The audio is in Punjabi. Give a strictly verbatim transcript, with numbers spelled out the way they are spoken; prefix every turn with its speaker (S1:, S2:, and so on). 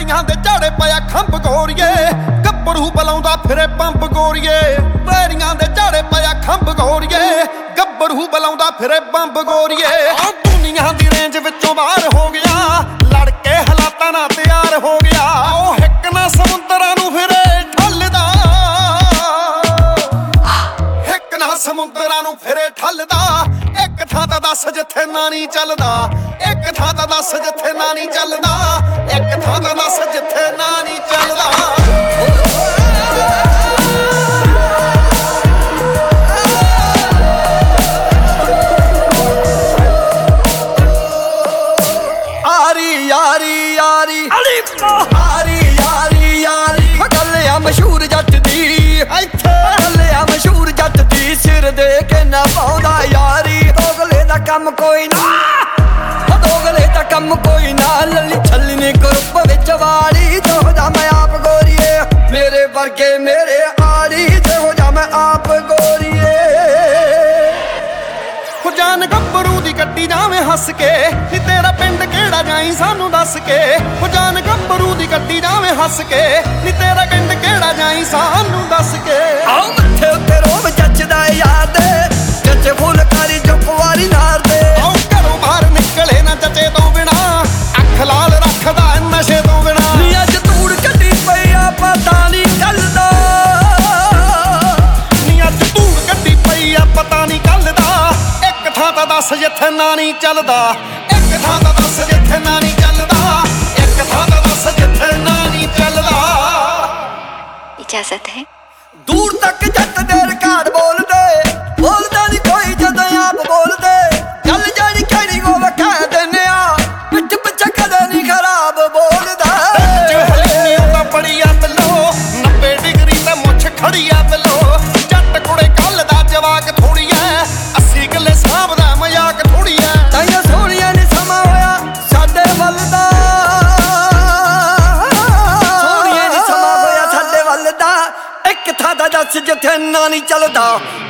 S1: ਪੈਰੀਆਂ ਦੇ ਝਾੜੇ ਪਿਆ ਖੰਭ ਗੋਰੀਏ ਗੱਭਰੂ ਬਲਾਉਂਦਾ ਫਿਰੇ ਪੰਪ ਗੋਰੀਏ ਪੈਰੀਆਂ ਦੇ ਝਾੜੇ ਪਿਆ ਖੰਭ ਗੋਰੀਏ ਗੱਭਰੂ ਬਲਾਉਂਦਾ ਫਿਰੇ ਪੰਪ ਗੋਰੀਏ ਆ ਦੁਨੀਆ ਦੀ ਰੇਂਜ ਵਿੱਚੋਂ ਬਾਹਰ ਹੋ ਗਿਆ ਲੜ ਕੇ ਹਾਲਾਤਾਂ ਨਾਲ ਤਿਆਰ ਹੋ ਗਿਆ ਉਹ ਹਿੱਕ ਨਾ ਸਮੁੰਦਰਾਂ ਨੂੰ ਫਿਰੇ ਠੱਲਦਾ ਹਿੱਕ ਨਾ ਸਮੁੰਦਰਾਂ ਨੂੰ ਫਿਰੇ ਠੱਲਦਾ ਇੱਕ ਥਾਂ ਤਾਂ ਦੱਸ ਜਿੱਥੇ ਨਾ ਨਹੀਂ ਚੱਲਦਾ ਇੱਕ ਥਾਂ ਤਾਂ ਦੱਸ ਜਿੱਥੇ ਨਾ ਨਹੀਂ ਚੱਲਦਾ ਇੱਕ ਥਾਂ ਤਾਂ ਦੱਸ ਜਿੱਥੇ ਨਾ ਨਹੀਂ ਚੱਲਦਾ ਆਰੀ ਯਾਰੀ ਯਾਰੀ ਆਰੀ ਯਾਰੀ ਯਾਰੀ ਗੱਲ ਆ ਮਸ਼ਹੂਰ ਜੱਟ ਦੀ ਇੱਥੇ ਗੱਲ ਆ ਮਸ਼ਹੂਰ ਜੱਟ ਦੀ ਸਿਰ ਦੇ ਕੇ ਨਾ ਪਾਉਂਦਾ ਯਾਰੀ ਦੋਗਲੇ ਦਾ ਕੰਮ ਕੋਈ ਨਾ ਦੋਗਲੇ ਦਾ ਕੰਮ ਕੋਈ ਨਾ ਲੱਲੀ ਛੱਲਣੀ ਗਰੁੱਪ ਵਿੱਚ ਵਾਲੀ ਜਿਹੋ ਜਾ ਮੈਂ ਆਪ ਗੋਰੀਏ ਮੇਰੇ ਵਰਗੇ ਮੇਰੇ ਆੜੀ ਜਿਹੋ ਜਾ ਮੈਂ ਆਪ ਗੋਰੀਏ ਹੋ ਜਾਨ ਗੱਭਰੂ ਦੀ ਕੱਟੀ ਜਾਵੇਂ ਹੱਸ ਕੇ ਨੀ ਤੇਰਾ ਪਿੰਡ ਕਿਹੜਾ ਜਾਈ ਸਾਨੂੰ ਦੱਸ ਕੇ ਹੋ ਜਾਨ ਗੱਭਰੂ ਦੀ ਕੱਟੀ ਜਾਵੇਂ ਹੱਸ ਕੇ ਨੀ ਤੇਰਾ ਪਿੰਡ ਕਿਹੜਾ ਜਾਈ ਸਾਨੂੰ ਦੱਸ ਕੇ ਆਓ ਮੱਥੇ ਉੱਤੇ ਰੋਬ ਜੱਜਦਾ ਯਾਦ ਜੱਜੇ ਫੁਲਕਾਰੀ ਚੁੱਪ ਵਾਲੀ ਨਾਰ ਦੇ ਆਓ ਘਰੋਂ ਬਾਹਰ ਨਿਕਲੇ ਨਾ ਜੱਜੇ ਤੋਂ ਬਿਨਾ ਅੱਖ ਲਾਲ ਰੱਖਦਾ ਨਸ਼ੇ ਤੋਂ ਬਿਨਾ ਨੀ ਅੱਜ ਧੂੜ ਕੱਢੀ ਪਈ ਆ ਪਤਾ ਨਹੀਂ ਚੱਲਦਾ ਨੀ ਅੱਜ ਧੂੜ ਕੱਢੀ ਪਈ ਆ ਪਤਾ ਨਹੀਂ ਚੱਲਦਾ ਇੱਕ ਥਾਂ ਤਾਂ ਦੱਸ ਜਿੱਥੇ ਨਾ ਨਹੀਂ ਚੱਲਦਾ ਇੱਕ ਥਾਂ ਤਾਂ ਦੱਸ ਜਿੱਥੇ ਨਾ ਨਹੀਂ ਚੱਲਦਾ ਇੱਕ ਥਾਂ ਤਾਂ ਦੱਸ ਜਿੱਥੇ ਨਾ ਨਹੀਂ ਚੱਲਦਾ
S2: इजाजत है
S1: ਦੂਰ ਤੱਕ ਜੱਟ ਦੇ ਰਿਕਾਰਡ ਬੋਲਦੇ ਬੋਲਦਾ ਨਹੀਂ ਕੋਈ ਜਦੋਂ ਆਪ ਬੋਲਦੇ ਚੱਲ ਜਿਹੜੀ ਕਿਹੜੀ ਕੋ ਵਖਾ ਦਿੰਨੇ ਆ ਪਿੱਠ ਪਿੱਛੇ ਕਦੇ ਨਹੀਂ ਖਰਾਬ ਬੋਲਦਾ ਜੋ ਹਲੀਨੀ ਉਹਦਾ ਬੜੀ ਆ ਬਲੋ ਨੱਬੇ ਡਿਗਰੀ ਤੇ ਮੁੱਛ ਖੜੀ ਆ ਬਲੋ ਜੱਟ ਕੁੜੇ ਕੱਲ ਦਾ ਜਵਾਕ ਥੋੜੀ ਐ ਅੱਸੀ ਕਿੱਲੇ ਸਾਂਭ ਦਾ ਮਜ਼ਾਕ ਥੋੜੀ ਐ ਤਾਈਆਂ ਸੋਹਣੀਆਂ ਨੀ ਸਮਾਂ ਹੋਇਆ ਸਾਡੇ ਵੱਲ ਦਾ ਸੋਹਣੀਆਂ ਨੀ ਸਮਾਂ ਹੋਇਆ ਸਾਡੇ ਵੱਲ ਦਾ ਇੱਕ ਥਾਂ ਦਾ ਦੱਸ ਜਿੱਥੇ ਨਾ ਨਹੀਂ ਚੱਲਦਾ